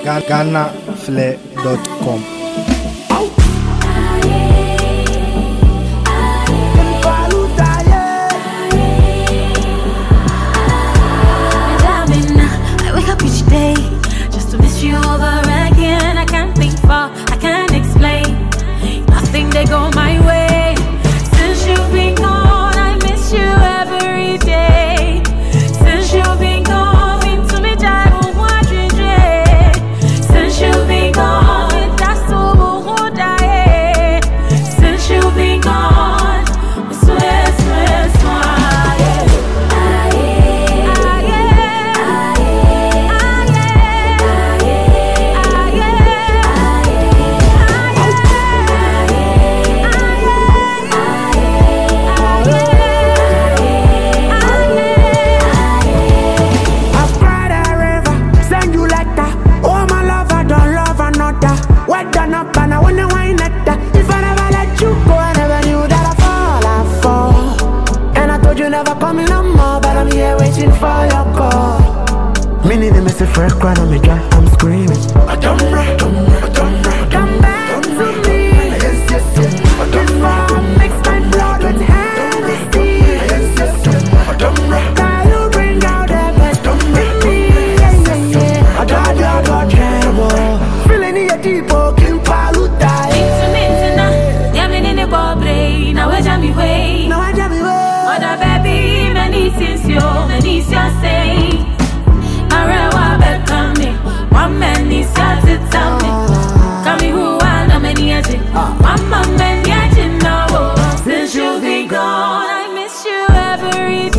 GhanaFlair.com. I wake up each day just to miss you over again. I can't think far, I can't explain. Nothing they go my way. Since you've been gone, I miss you every day. Since you've been gone, into me die wondering. Since you've been gone, that's so who die. Since you've been gone, I swear, swear, swear. For your call, meaning they miss a fresh cry on me dry. I'm screaming. Come back to me. Yes, yes, yes. Before mix my blood with Hennessy. Yes, yes, yes. Can you bring out the best in me? Yeah, yeah, yeah. I got trouble. Feeling the deep oaking paluta. Yeah, me in the bobby. Now I jam me way. Other baby, many since you, many say. Arewa bekame, one man is yet to tell me. Come who and a many at it. Mama, many at it now. Since you've been gone, I miss you every day.